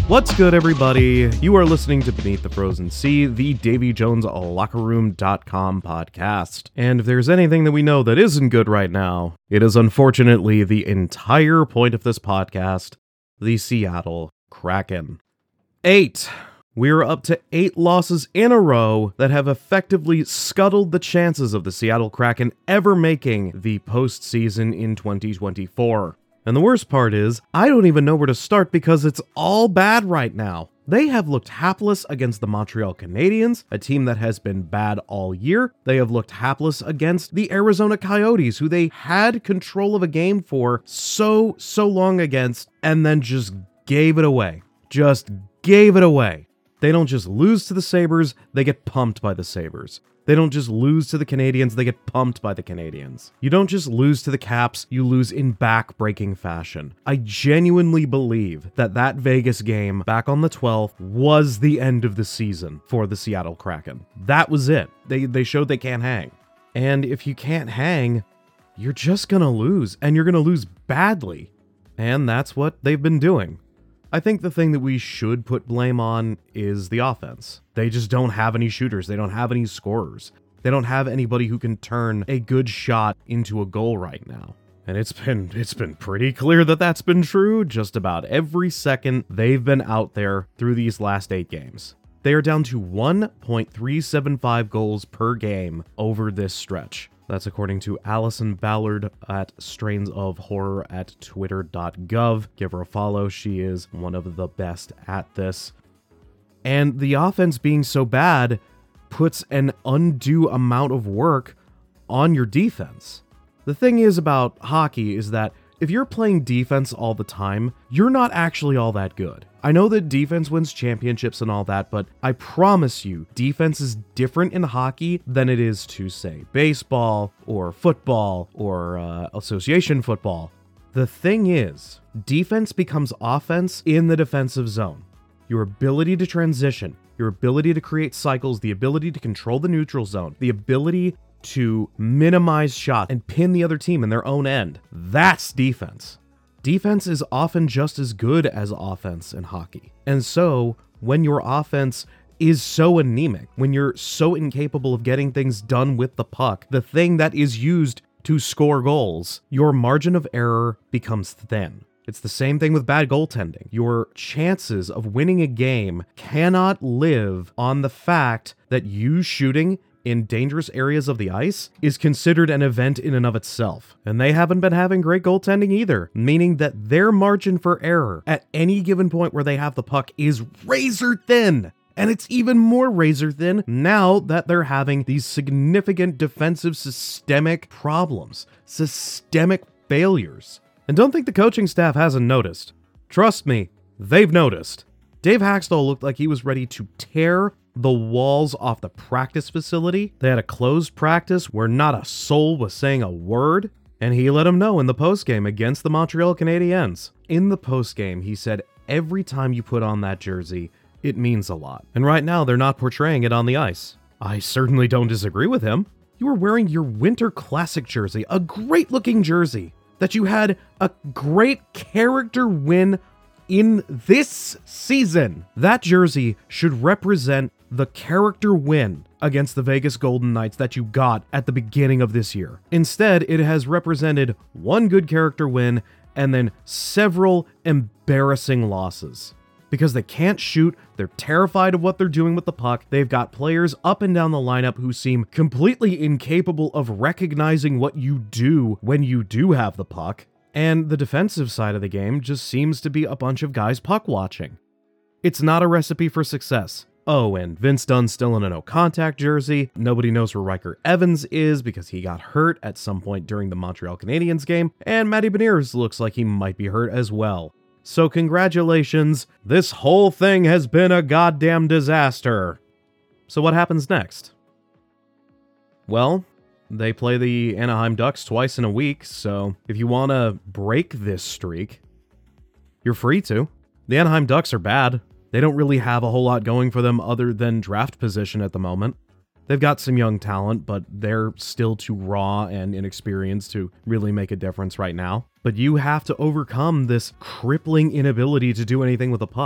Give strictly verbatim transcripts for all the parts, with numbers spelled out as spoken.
What's good, everybody? You are listening to Beneath the Frozen Sea, the Davy Jones Locker Room dot com podcast. And if there's anything that we know that isn't good right now, it is unfortunately the entire point of this podcast, the Seattle Kraken. Eight. We're up to eight losses in a row that have effectively scuttled the chances of the Seattle Kraken ever making the postseason in twenty twenty-four. And the worst part is, I don't even know where to start because it's all bad right now. They have looked hapless against the Montreal Canadiens, a team that has been bad all year. They have looked hapless against the Arizona Coyotes, who they had control of a game for so, so long against, and then just gave it away. Just gave it away. They don't just lose to the Sabres, they get pumped by the Sabres. They don't just lose to the Canadiens, they get pumped by the Canadiens. You don't just lose to the Caps, you lose in back-breaking fashion. I genuinely believe that that Vegas game back on the twelfth was the end of the season for the Seattle Kraken. That was it. They, they showed they can't hang. And if you can't hang, you're just gonna lose, and you're gonna lose badly. And that's what they've been doing. I think the thing that we should put blame on is the offense. They just don't have any shooters. They don't have any scorers. They don't have anybody who can turn a good shot into a goal right now. And it's been it's been pretty clear that that's been true just about every second they've been out there through these last eight games. They are down to one point three seven five goals per game over this stretch. That's according to Allison Ballard at Strains of Horror at twitter dot gov. Give her a follow. She is one of the best at this. And the offense being so bad puts an undue amount of work on your defense. The thing is about hockey is that if you're playing defense all the time, you're not actually all that good. I know that defense wins championships and all that, but I promise you, defense is different in hockey than it is to, say, baseball or football or uh, association football. The thing is, defense becomes offense in the defensive zone. Your ability to transition, your ability to create cycles, the ability to control the neutral zone, the ability to minimize shots and pin the other team in their own end. That's defense. Defense is often just as good as offense in hockey. And so, when your offense is so anemic, when you're so incapable of getting things done with the puck, the thing that is used to score goals, your margin of error becomes thin. It's the same thing with bad goaltending. Your chances of winning a game cannot live on the fact that you shooting in dangerous areas of the ice is considered an event in and of itself. And they haven't been having great goaltending either, meaning that their margin for error at any given point where they have the puck is razor thin. And it's even more razor thin now that they're having these significant defensive systemic problems, systemic failures. And don't think the coaching staff hasn't noticed. Trust me, they've noticed. Dave Hakstol looked like he was ready to tear the walls off the practice facility. They had a closed practice where not a soul was saying a word, and he let them know in the postgame against the Montreal Canadiens. In the postgame, he said, every time you put on that jersey, it means a lot. And right now, they're not portraying it on the ice. I certainly don't disagree with him. You were wearing your Winter Classic jersey, a great-looking jersey, that you had a great character win in this season. That jersey should represent the character win against the Vegas Golden Knights that you got at the beginning of this year. Instead, it has represented one good character win and then several embarrassing losses. Because they can't shoot, they're terrified of what they're doing with the puck, they've got players up and down the lineup who seem completely incapable of recognizing what you do when you do have the puck, and the defensive side of the game just seems to be a bunch of guys puck watching. It's not a recipe for success. Oh, and Vince Dunn's still in a no-contact jersey. Nobody knows where Riker Evans is because he got hurt at some point during the Montreal Canadiens game, and Matty Beniers looks like he might be hurt as well. So congratulations, this whole thing has been a goddamn disaster. So what happens next? Well, they play the Anaheim Ducks twice in a week, so if you want to break this streak, you're free to. The Anaheim Ducks are bad. They don't really have a whole lot going for them other than draft position at the moment. They've got some young talent, but they're still too raw and inexperienced to really make a difference right now. But you have to overcome this crippling inability to do anything with a puck.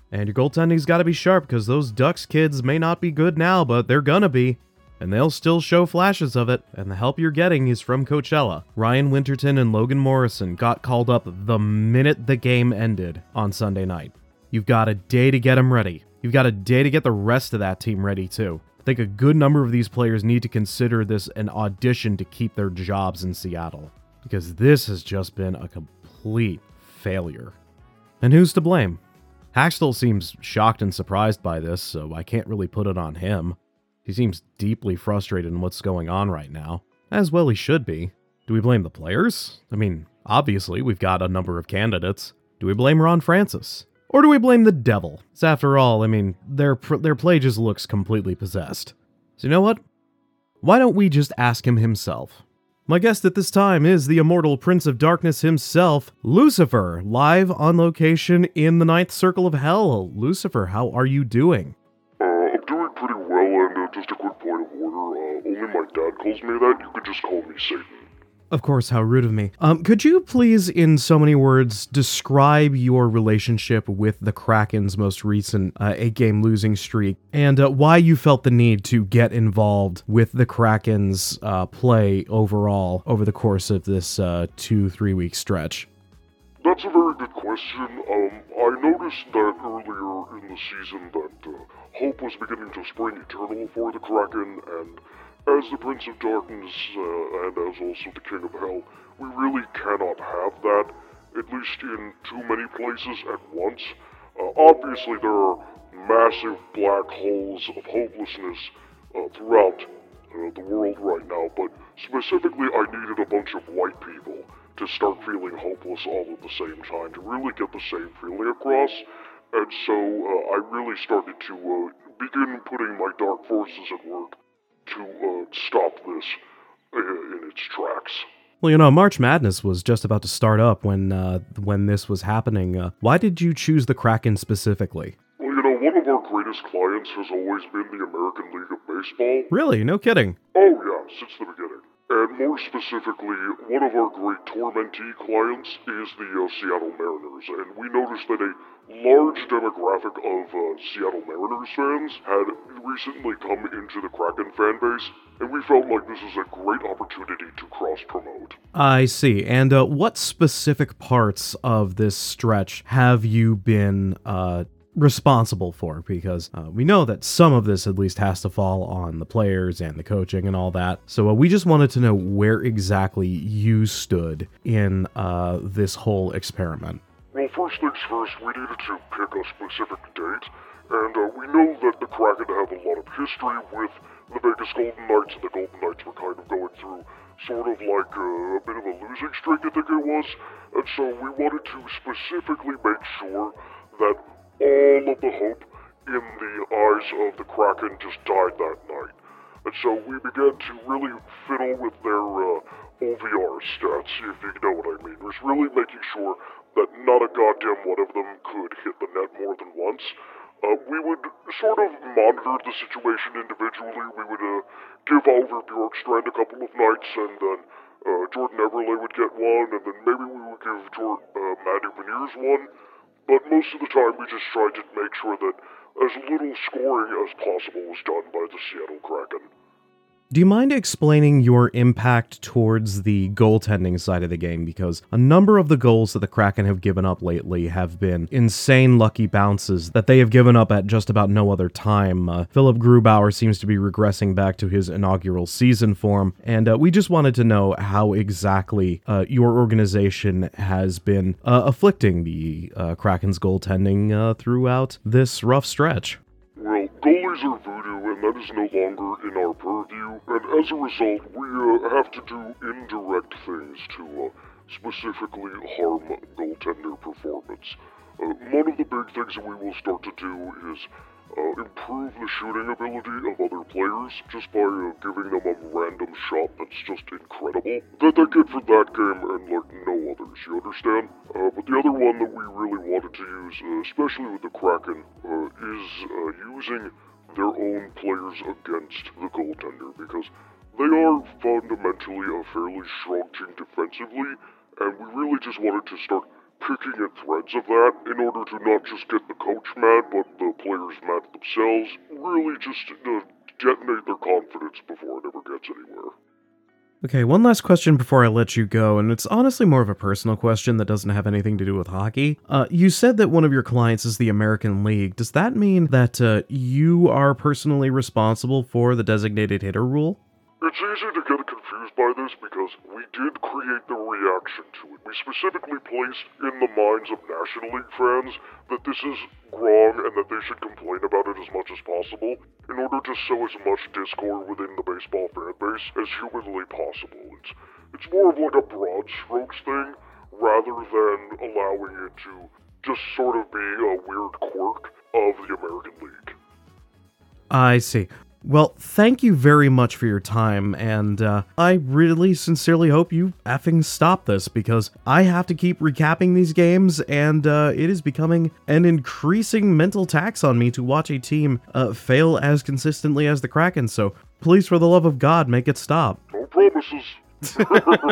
And your goaltending's got to be sharp, because those Ducks kids may not be good now, but they're gonna be. And they'll still show flashes of it, and the help you're getting is from Coachella. Ryan Winterton and Logan Morrison got called up the minute the game ended on Sunday night. You've got a day to get them ready. You've got a day to get the rest of that team ready too. I think a good number of these players need to consider this an audition to keep their jobs in Seattle, because this has just been a complete failure. And who's to blame? Haxtell seems shocked and surprised by this, so I can't really put it on him. He seems deeply frustrated in what's going on right now, as well he should be. Do we blame the players? I mean, obviously we've got a number of candidates. Do we blame Ron Francis? Or do we blame the devil? So after all, I mean, their their play just looks completely possessed. So you know what? Why don't we just ask him himself? My guest at this time is the immortal Prince of Darkness himself, Lucifer, live on location in the Ninth Circle of Hell. Lucifer, how are you doing? Uh, I'm doing pretty well, and uh, just a quick point of order, uh, only my dad calls me that. You could just call me Satan. Of course, how rude of me. Um, could you please, in so many words, describe your relationship with the Kraken's most recent uh, eight-game losing streak, and uh, why you felt the need to get involved with the Kraken's uh, play overall over the course of this uh, two, three-week stretch? That's a very good question. Um, I noticed that earlier in the season that uh, hope was beginning to spring eternal for the Kraken, and as the Prince of Darkness, uh, and as also the King of Hell, we really cannot have that, at least in too many places at once. Uh, obviously, there are massive black holes of hopelessness uh, throughout uh, the world right now, but specifically I needed a bunch of white people to start feeling hopeless all at the same time, to really get the same feeling across. And so uh, I really started to uh, begin putting my dark forces at work to uh, stop this uh, in its tracks. Well, you know, March Madness was just about to start up when uh, when this was happening. Uh, why did you choose the Kraken specifically? Well, you know, one of our greatest clients has always been the American League of Baseball. Really? No kidding. Oh yeah, since the beginning. And more specifically, one of our great tormentee clients is the uh, Seattle Mariners, and we noticed that a large demographic of uh, Seattle Mariners fans had recently come into the Kraken fan base, and we felt like this is a great opportunity to cross-promote. I see. And uh, what specific parts of this stretch have you been uh, responsible for? Because uh, we know that some of this at least has to fall on the players and the coaching and all that. So uh, we just wanted to know where exactly you stood in uh, this whole experiment. Well, first things first, we needed to pick a specific date, and uh, we know that the Kraken have a lot of history with the Vegas Golden Knights, and the Golden Knights were kind of going through sort of like uh, a bit of a losing streak, I think it was, and so we wanted to specifically make sure that all of the hope in the eyes of the Kraken just died that night. And so we began to really fiddle with their uh, O V R stats, if you know what I mean. It was really making sure that not a goddamn one of them could hit the net more than once. Uh, we would sort of monitor the situation individually. We would uh, give Oliver Bjorkstrand a couple of nights, and then uh, Jordan Eberle would get one, and then maybe we would give Jor- uh, Matty Beniers one. But most of the time we just tried to make sure that as little scoring as possible was done by the Seattle Kraken. Do you mind explaining your impact towards the goaltending side of the game? Because a number of the goals that the Kraken have given up lately have been insane lucky bounces that they have given up at just about no other time. Uh, Philip Grubauer seems to be regressing back to his inaugural season form, and uh, we just wanted to know how exactly uh, your organization has been uh, afflicting the uh, Kraken's goaltending uh, throughout this rough stretch. Well, goalies are voodoo, and that is no longer in our purview, and as a result, we uh, have to do indirect things to uh, specifically harm goaltender performance. Uh, one of the big things that we will start to do is uh, improve the shooting ability of other players just by uh, giving them a random shot that's just incredible that they get for that game and like no others, you understand? Uh, but the other one that we really wanted to use, uh, especially with the Kraken, uh, is uh, using their own players against the goaltender, because they are fundamentally a fairly strong team defensively, and we really just wanted to start picking at threads of that in order to not just get the coach mad, but the players mad at themselves. Really just uh, detonate their confidence before it ever gets anywhere. Okay, one last question before I let you go, and it's honestly more of a personal question that doesn't have anything to do with hockey. Uh, you said that one of your clients is the American League. Does that mean that uh, you are personally responsible for the designated hitter rule? It's easy to get confused by this because we did create the reaction to it. We specifically placed in the minds of National League fans that this is wrong and that they should complain about it as much as possible in order to sow as much discord within the baseball fan base as humanly possible. It's, it's more of like a broad strokes thing rather than allowing it to just sort of be a weird quirk of the American League. I see. Well, thank you very much for your time, and uh, I really sincerely hope you effing stop this, because I have to keep recapping these games, and uh, it is becoming an increasing mental tax on me to watch a team uh, fail as consistently as the Kraken, so please, for the love of God, make it stop. No promises. uh,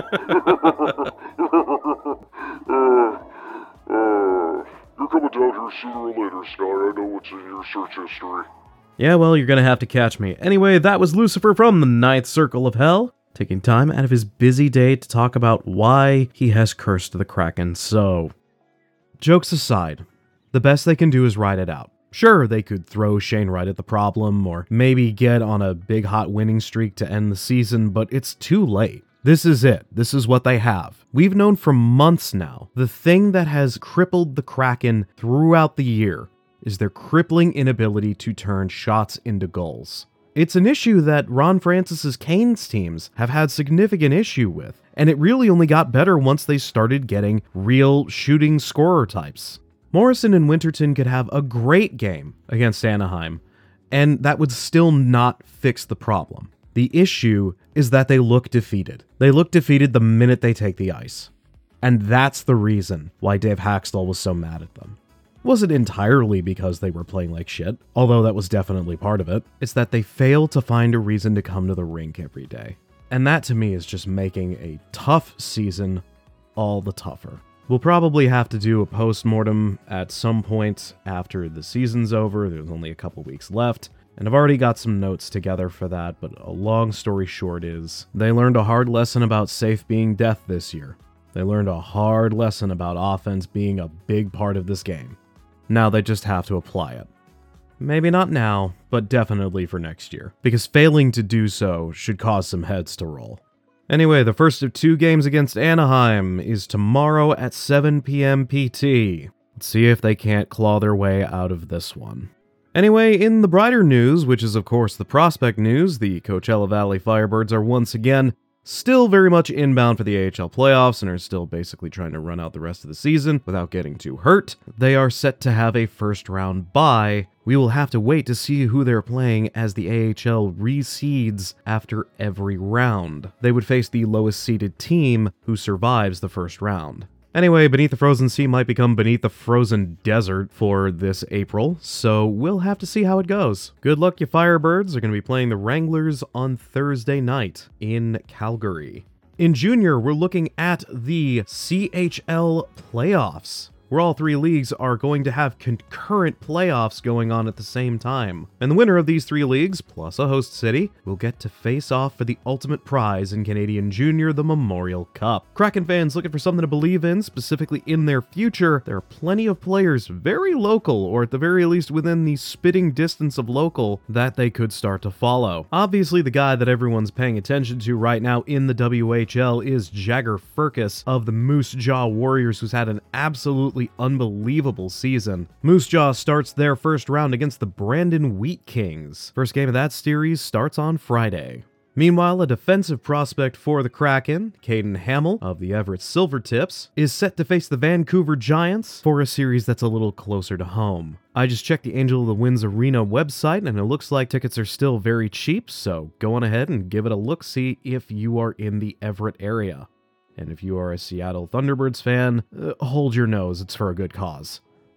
uh, you're coming down here sooner or later, Sky. I know what's in your search history. Yeah, well, you're gonna have to catch me. Anyway, that was Lucifer from the Ninth Circle of Hell, taking time out of his busy day to talk about why he has cursed the Kraken so. Jokes aside, the best they can do is ride it out. Sure, they could throw Shane Wright at the problem, or maybe get on a big hot winning streak to end the season, but it's too late. This is it. This is what they have. We've known for months now, the thing that has crippled the Kraken throughout the year is their crippling inability to turn shots into goals. It's an issue that Ron Francis's Canes teams have had significant issue with, and it really only got better once they started getting real shooting scorer types. Morrison and Winterton could have a great game against Anaheim, and that would still not fix the problem. The issue is that they look defeated. They look defeated the minute they take the ice. And that's the reason why Dave Haxtell was so mad at them. Wasn't entirely because they were playing like shit, although that was definitely part of it. It's that they fail to find a reason to come to the rink every day. And that to me is just making a tough season all the tougher. We'll probably have to do a post-mortem at some point after the season's over. There's only a couple weeks left, and I've already got some notes together for that, but a long story short is, they learned a hard lesson about safe being death this year. They learned a hard lesson about offense being a big part of this game. Now they just have to apply it. Maybe not now, but definitely for next year, because failing to do so should cause some heads to roll. Anyway, the first of two games against Anaheim is tomorrow at seven p.m. P T. Let's see if they can't claw their way out of this one. Anyway, in the brighter news, which is of course the prospect news, the Coachella Valley Firebirds are once again still very much inbound for the A H L playoffs and are still basically trying to run out the rest of the season without getting too hurt. They are set to have a first round bye. We will have to wait to see who they're playing as the A H L reseeds after every round. They would face the lowest seeded team who survives the first round. Anyway, Beneath the Frozen Sea might become Beneath the Frozen Desert for this April, so we'll have to see how it goes. Good luck, you Firebirds. Are going to be playing the Wranglers on Thursday night in Calgary. In Junior, we're looking at the C H L playoffs, where all three leagues are going to have concurrent playoffs going on at the same time. And the winner of these three leagues, plus a host city, will get to face off for the ultimate prize in Canadian Junior, the Memorial Cup. Kraken fans looking for something to believe in, specifically in their future, there are plenty of players very local, or at the very least within the spitting distance of local, that they could start to follow. Obviously, the guy that everyone's paying attention to right now in the W H L is Jagger Firkus of the Moose Jaw Warriors, who's had an absolutely unbelievable season. Moose Jaw starts their first round against the Brandon Wheat Kings. First game of that series starts on Friday. Meanwhile, a defensive prospect for the Kraken, Caden Hamill of the Everett Silvertips, is set to face the Vancouver Giants for a series that's a little closer to home. I just checked the Angel of the Winds Arena website, and it looks like tickets are still very cheap, so go on ahead and give it a look-see if you are in the Everett area. And if you are a Seattle Thunderbirds fan, uh, hold your nose, it's for a good cause.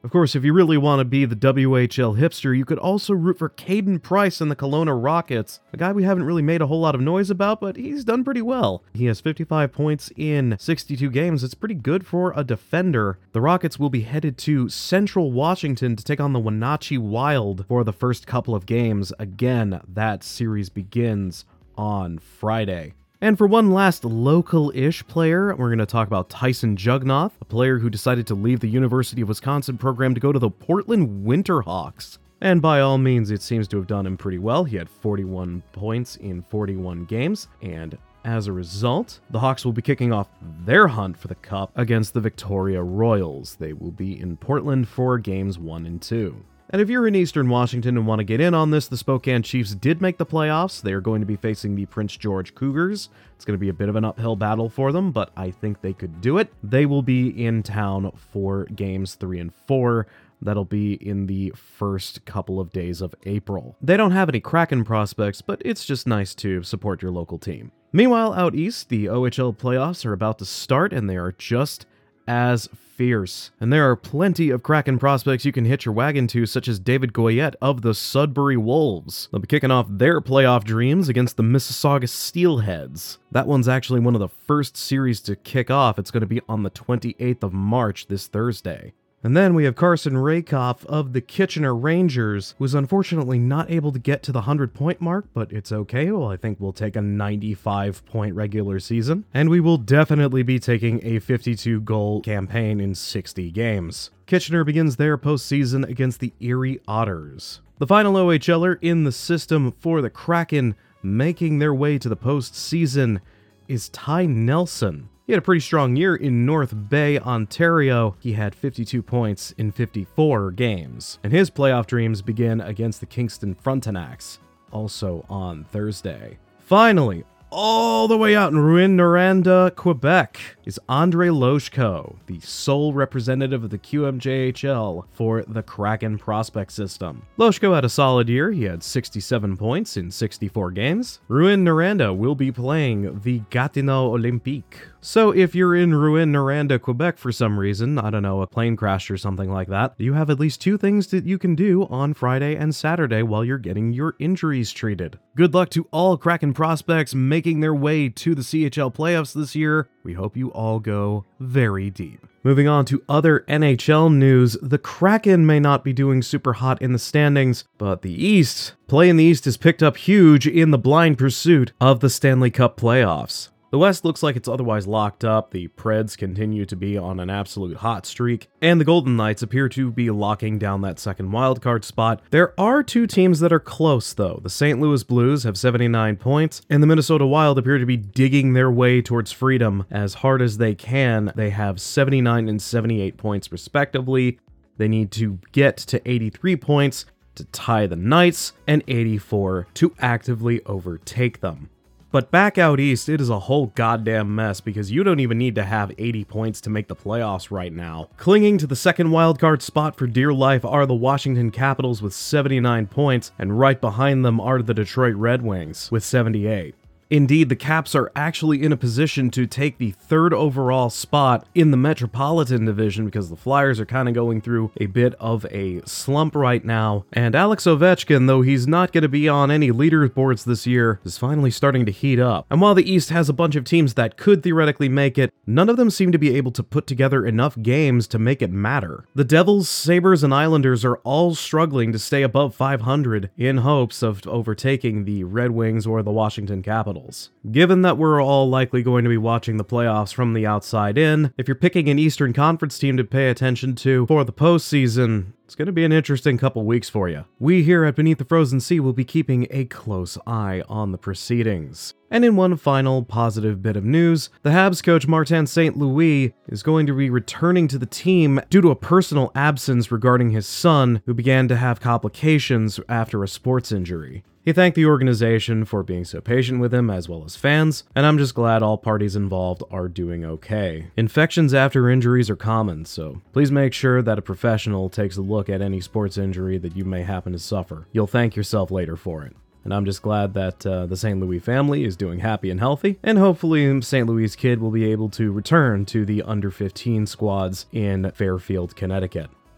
Of course, if you really want to be the W H L hipster, you could also root for Caden Price and the Kelowna Rockets, a guy we haven't really made a whole lot of noise about, but he's done pretty well. He has fifty-five points in sixty-two games. It's pretty good for a defender. The Rockets will be headed to Central Washington to take on the Wenatchee Wild for the first couple of games. Again, that series begins on Friday. And for one last local-ish player, we're going to talk about Tyson Jugnoth, a player who decided to leave the University of Wisconsin program to go to the Portland Winterhawks. And by all means, it seems to have done him pretty well. He had forty-one points in forty-one games, and as a result, the Hawks will be kicking off their hunt for the Cup against the Victoria Royals. They will be in Portland for games one and two. And if you're in Eastern Washington and want to get in on this, the Spokane Chiefs did make the playoffs. They are going to be facing the Prince George Cougars. It's going to be a bit of an uphill battle for them, but I think they could do it. They will be in town for games three and four. That'll be in the first couple of days of April. They don't have any Kraken prospects, but it's just nice to support your local team. Meanwhile, out east, the O H L playoffs are about to start, and they are just as fierce. And there are plenty of Kraken prospects you can hitch your wagon to, such as David Goyette of the Sudbury Wolves. They'll be kicking off their playoff dreams against the Mississauga Steelheads. That one's actually one of the first series to kick off. It's going to be on the twenty-eighth of March, this Thursday. And then we have Carson Rakoff of the Kitchener Rangers, who is unfortunately not able to get to the hundred-point mark, but it's okay. Well, I think we'll take a ninety-five point regular season, and we will definitely be taking a fifty-two goal campaign in sixty games. Kitchener begins their postseason against the Erie Otters. The final OHLer in the system for the Kraken making their way to the postseason is Ty Nelson. He had a pretty strong year in North Bay, Ontario. He had fifty-two points in fifty-four games. And his playoff dreams begin against the Kingston Frontenacs, also on Thursday. Finally, all the way out in Rouyn-Noranda, Quebec, is Andre Loshko, the sole representative of the Q M J H L for the Kraken prospect system. Loshko had a solid year. He had sixty-seven points in sixty-four games. Rouyn-Noranda will be playing the Gatineau Olympique. So if you're in Rouyn-Noranda, Quebec for some reason, I don't know, a plane crash or something like that, you have at least two things that you can do on Friday and Saturday while you're getting your injuries treated. Good luck to all Kraken prospects making their way to the C H L playoffs this year. We hope you all go very deep. Moving on to other N H L news, the Kraken may not be doing super hot in the standings, but the East, play in the East is picked up huge in the blind pursuit of the Stanley Cup playoffs. The West looks like it's otherwise locked up, the Preds continue to be on an absolute hot streak, and the Golden Knights appear to be locking down that second wildcard spot. There are two teams that are close, though. The Saint Louis Blues have seventy-nine points, and the Minnesota Wild appear to be digging their way towards freedom as hard as they can. They have seventy-nine and seventy-eight points respectively. They need to get to eighty-three points to tie the Knights, and eighty-four to actively overtake them. But back out east, it is a whole goddamn mess because you don't even need to have eighty points to make the playoffs right now. Clinging to the second wildcard spot for dear life are the Washington Capitals with seventy-nine points, and right behind them are the Detroit Red Wings with seventy-eight. Indeed, the Caps are actually in a position to take the third overall spot in the Metropolitan Division because the Flyers are kind of going through a bit of a slump right now. And Alex Ovechkin, though he's not going to be on any leaderboards this year, is finally starting to heat up. And while the East has a bunch of teams that could theoretically make it, none of them seem to be able to put together enough games to make it matter. The Devils, Sabres, and Islanders are all struggling to stay above five hundred in hopes of overtaking the Red Wings or the Washington Capitals. Given that we're all likely going to be watching the playoffs from the outside in, if you're picking an Eastern Conference team to pay attention to for the postseason, it's going to be an interesting couple weeks for you. We here at Beneath the Frozen Sea will be keeping a close eye on the proceedings. And in one final positive bit of news, the Habs coach Martin Saint Louis is going to be returning to the team due to a personal absence regarding his son, who began to have complications after a sports injury. He thanked the organization for being so patient with him, as well as fans, and I'm just glad all parties involved are doing okay. Infections after injuries are common, so please make sure that a professional takes a look at any sports injury that you may happen to suffer. You'll thank yourself later for it. And I'm just glad that uh, the Saint Louis family is doing happy and healthy, and hopefully Saint Louis' kid will be able to return to the under fifteen squads in Fairfield, Connecticut.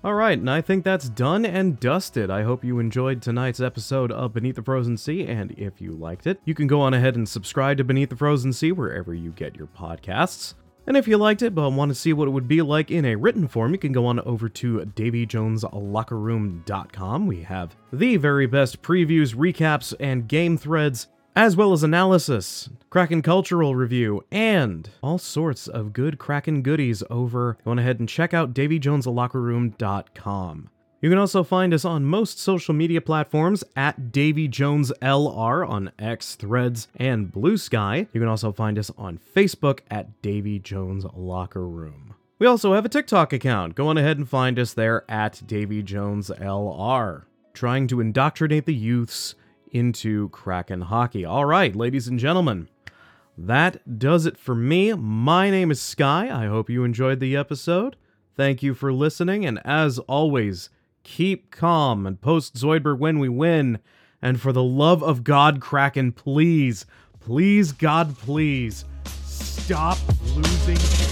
Alright, and I think that's done and dusted. I hope you enjoyed tonight's episode of Beneath the Frozen Sea, and if you liked it, you can go on ahead and subscribe to Beneath the Frozen Sea wherever you get your podcasts. And if you liked it but want to see what it would be like in a written form, you can go on over to davy jones locker room dot com. We have the very best previews, recaps, and game threads, as well as analysis, Kraken cultural review, and all sorts of good Kraken goodies over. Go on ahead and check out davy jones locker room dot com. You can also find us on most social media platforms at Davy Jones L R on X, Threads, and Blue Sky. You can also find us on Facebook at Davy Jones Locker Room. We also have a TikTok account. Go on ahead and find us there at Davy Jones L R, trying to indoctrinate the youths into Kraken hockey. All right, ladies and gentlemen, that does it for me. My name is Sky. I hope you enjoyed the episode. Thank you for listening, and as always, keep calm and post Zoidberg when we win. And for the love of God, Kraken, please, please, God, please, stop losing